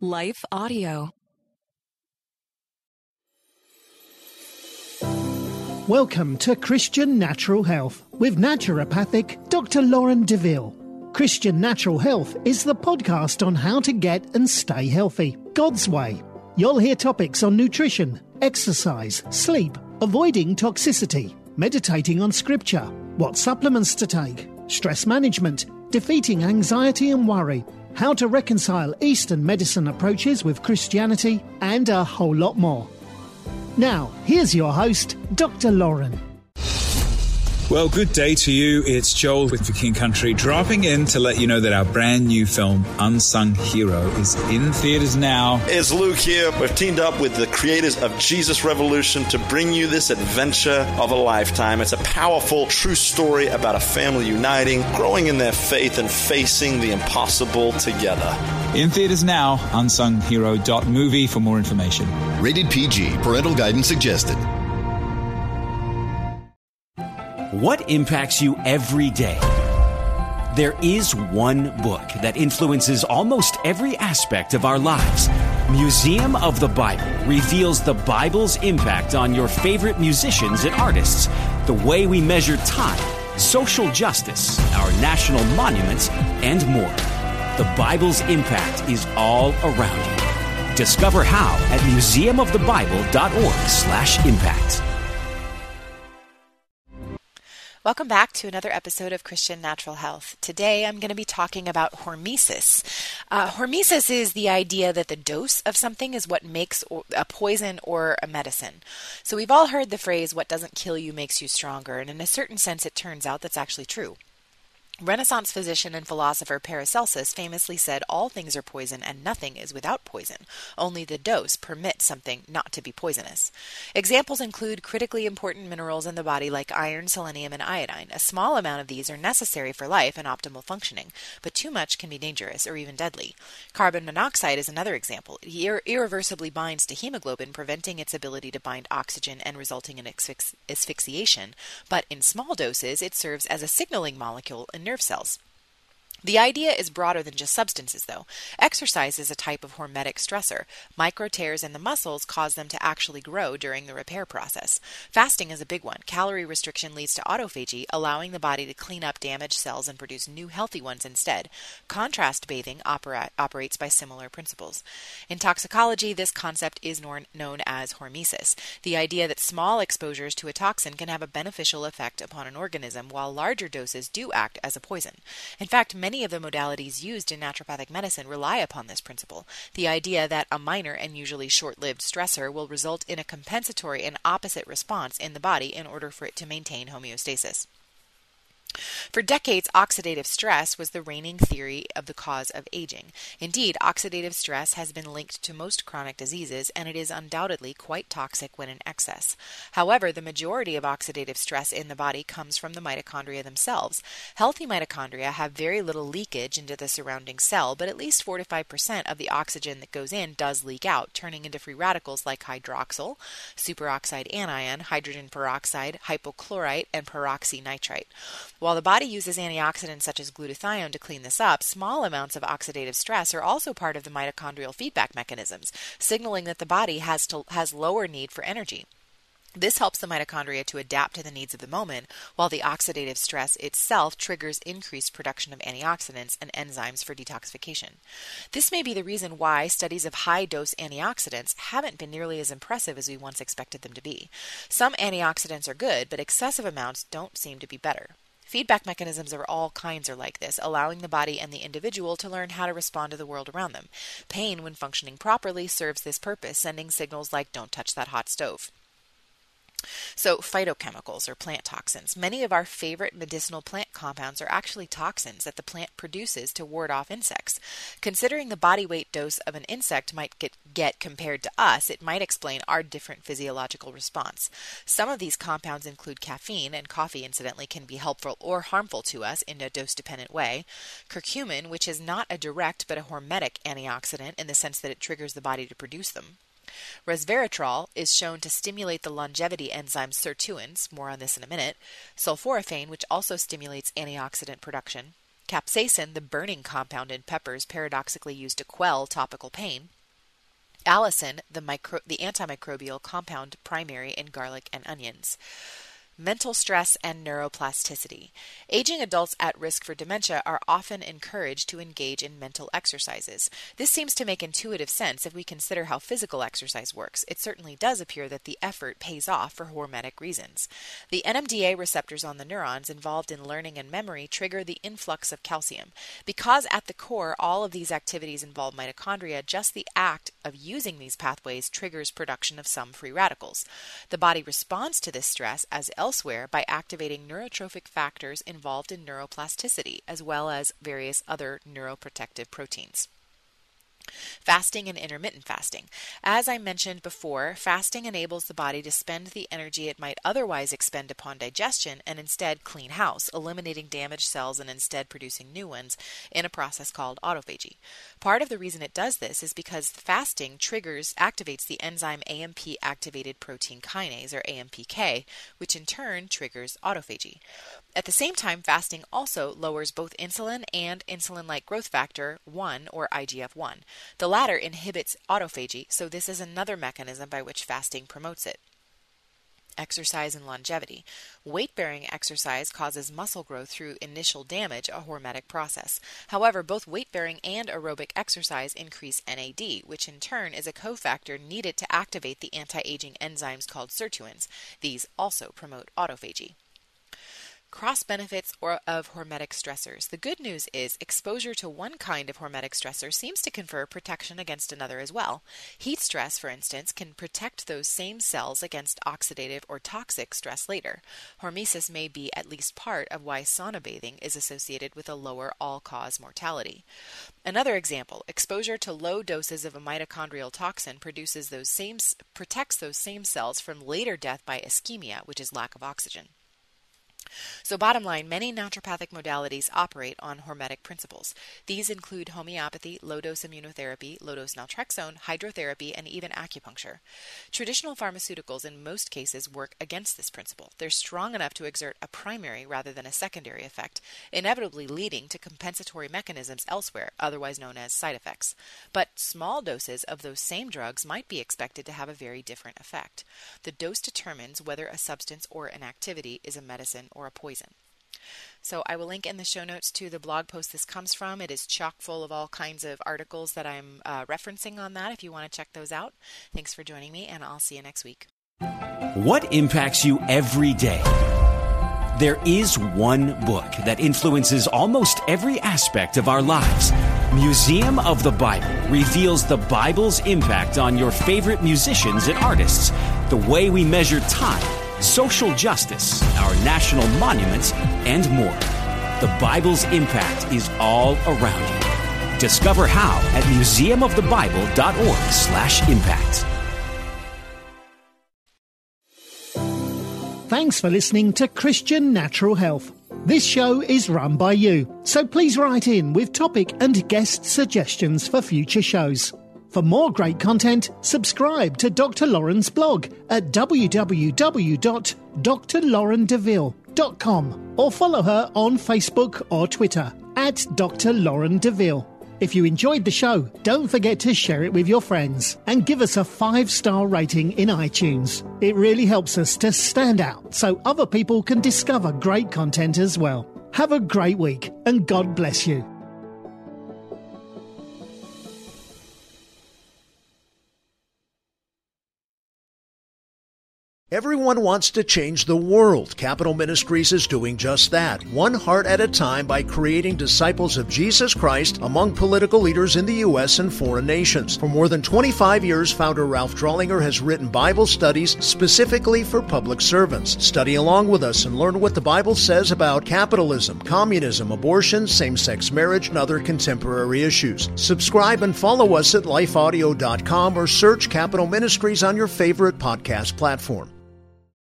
Life Audio. Welcome to Christian Natural Health with naturopathic Dr. Lauren DeVille. Christian Natural Health is the podcast on how to get and stay healthy, God's way. You'll hear topics on nutrition, exercise, sleep, avoiding toxicity, meditating on scripture, what supplements to take, stress management, defeating anxiety and worry, how to reconcile Eastern medicine approaches with Christianity, and a whole lot more. Now, here's your host, Dr. Lauren. Well, good day to you. It's Joel with The King Country, dropping in to let you know that our brand new film, Unsung Hero, is in theaters now. It's Luke here. We've teamed up with the creators of Jesus Revolution to bring you this adventure of a lifetime. It's a powerful, true story about a family uniting, growing in their faith, and facing the impossible together. In theaters now, unsunghero.movie for more information. Rated PG. Parental guidance suggested. What impacts you every day? There is one book that influences almost every aspect of our lives. Museum of the Bible reveals the Bible's impact on your favorite musicians and artists, the way we measure time, social justice, our national monuments, and more. The Bible's impact is all around you. Discover how at museumofthebible.org/impact. Welcome back to another episode of Christian Natural Health. Today I'm going to be talking about hormesis. Hormesis is the idea that the dose of something is what makes a poison or a medicine. So we've all heard the phrase, what doesn't kill you makes you stronger, and in a certain sense it turns out that's actually true. Renaissance physician and philosopher Paracelsus famously said all things are poison and nothing is without poison. Only the dose permits something not to be poisonous. Examples include critically important minerals in the body like iron, selenium, and iodine. A small amount of these are necessary for life and optimal functioning, but too much can be dangerous or even deadly. Carbon monoxide is another example. It irreversibly binds to hemoglobin, preventing its ability to bind oxygen and resulting in asphyxiation, but in small doses it serves as a signaling molecule in nerve cells. The idea is broader than just substances, though. Exercise is a type of hormetic stressor. Micro tears in the muscles cause them to actually grow during the repair process. Fasting is a big one. Calorie restriction leads to autophagy, allowing the body to clean up damaged cells and produce new healthy ones instead. Contrast bathing operates by similar principles. In toxicology, this concept is known as hormesis, the idea that small exposures to a toxin can have a beneficial effect upon an organism, while larger doses do act as a poison. In fact, many of the modalities used in naturopathic medicine rely upon this principle, the idea that a minor and usually short-lived stressor will result in a compensatory and opposite response in the body in order for it to maintain homeostasis. For decades, oxidative stress was the reigning theory of the cause of aging. Indeed, oxidative stress has been linked to most chronic diseases, and it is undoubtedly quite toxic when in excess. However, the majority of oxidative stress in the body comes from the mitochondria themselves. Healthy mitochondria have very little leakage into the surrounding cell, but at least 4 to 5% of the oxygen that goes in does leak out, turning into free radicals like hydroxyl, superoxide anion, hydrogen peroxide, hypochlorite, and peroxynitrite. While the body uses antioxidants such as glutathione to clean this up, small amounts of oxidative stress are also part of the mitochondrial feedback mechanisms, signaling that the body has lower need for energy. This helps the mitochondria to adapt to the needs of the moment, while the oxidative stress itself triggers increased production of antioxidants and enzymes for detoxification. This may be the reason why studies of high-dose antioxidants haven't been nearly as impressive as we once expected them to be. Some antioxidants are good, but excessive amounts don't seem to be better. Feedback mechanisms of all kinds are like this, allowing the body and the individual to learn how to respond to the world around them. Pain, when functioning properly, serves this purpose, sending signals like "don't touch that hot stove." So, phytochemicals, or plant toxins. Many of our favorite medicinal plant compounds are actually toxins that the plant produces to ward off insects. Considering the body weight dose of an insect might get compared to us, it might explain our different physiological response. Some of these compounds include caffeine, and coffee, incidentally, can be helpful or harmful to us in a dose-dependent way. Curcumin, which is not a direct but a hormetic antioxidant in the sense that it triggers the body to produce them. Resveratrol is shown to stimulate the longevity enzyme sirtuins, more on this in a minute. Sulforaphane, which also stimulates antioxidant production. capsaicin, the burning compound in peppers paradoxically used to quell topical pain, allicin, the antimicrobial compound primary in garlic and onions. Mental stress and neuroplasticity. Aging adults at risk for dementia are often encouraged to engage in mental exercises. This seems to make intuitive sense if we consider how physical exercise works. It certainly does appear that the effort pays off for hormetic reasons. The NMDA receptors on the neurons involved in learning and memory trigger the influx of calcium. Because at the core all of these activities involve mitochondria, just the act of using these pathways triggers production of some free radicals. The body responds to this stress as elsewhere by activating neurotrophic factors involved in neuroplasticity, as well as various other neuroprotective proteins. Fasting and intermittent fasting. As I mentioned before, fasting enables the body to spend the energy it might otherwise expend upon digestion and instead clean house, eliminating damaged cells and instead producing new ones in a process called autophagy. Part of the reason it does this is because fasting activates the enzyme AMP activated protein kinase, or AMPK, which in turn triggers autophagy. At the same time, fasting also lowers both insulin and insulin-like growth factor 1, or IGF-1. The latter inhibits autophagy, so this is another mechanism by which fasting promotes it. Exercise and longevity. Weight-bearing exercise causes muscle growth through initial damage, a hormetic process. However, both weight-bearing and aerobic exercise increase NAD, which in turn is a cofactor needed to activate the anti-aging enzymes called sirtuins. These also promote autophagy. Cross benefits of hormetic stressors. The good news is exposure to one kind of hormetic stressor seems to confer protection against another as well. Heat stress, for instance, can protect those same cells against oxidative or toxic stress later. Hormesis may be at least part of why sauna bathing is associated with a lower all-cause mortality. Another example, exposure to low doses of a mitochondrial toxin protects those same cells from later death by ischemia, which is lack of oxygen. So bottom line, many naturopathic modalities operate on hormetic principles. These include homeopathy, low-dose immunotherapy, low-dose naltrexone, hydrotherapy, and even acupuncture. Traditional pharmaceuticals in most cases work against this principle. They're strong enough to exert a primary rather than a secondary effect, inevitably leading to compensatory mechanisms elsewhere, otherwise known as side effects. But small doses of those same drugs might be expected to have a very different effect. The dose determines whether a substance or an activity is a medicine or a poison. So I will link in the show notes to the blog post this comes from. It is chock full of all kinds of articles that I'm referencing on that if you want to check those out. Thanks for joining me, and I'll see you next week. What impacts you every day? There is one book that influences almost every aspect of our lives. Museum of the Bible reveals the Bible's impact on your favorite musicians and artists, the way we measure time, social justice, our national monuments, and more. The Bible's impact is all around you. Discover how at museumofthebible.org/impact. Thanks for listening to Christian Natural Health. This show is run by you, so please write in with topic and guest suggestions for future shows. For more great content, subscribe to Dr. Lauren's blog at www.drlaurendeville.com or follow her on Facebook or Twitter at Dr. Lauren Deville. If you enjoyed the show, don't forget to share it with your friends and give us a 5-star rating in iTunes. It really helps us to stand out so other people can discover great content as well. Have a great week and God bless you. Everyone wants to change the world. Capital Ministries is doing just that, one heart at a time, by creating disciples of Jesus Christ among political leaders in the U.S. and foreign nations. For more than 25 years, founder Ralph Drollinger has written Bible studies specifically for public servants. Study along with us and learn what the Bible says about capitalism, communism, abortion, same-sex marriage, and other contemporary issues. Subscribe and follow us at lifeaudio.com or search Capital Ministries on your favorite podcast platform.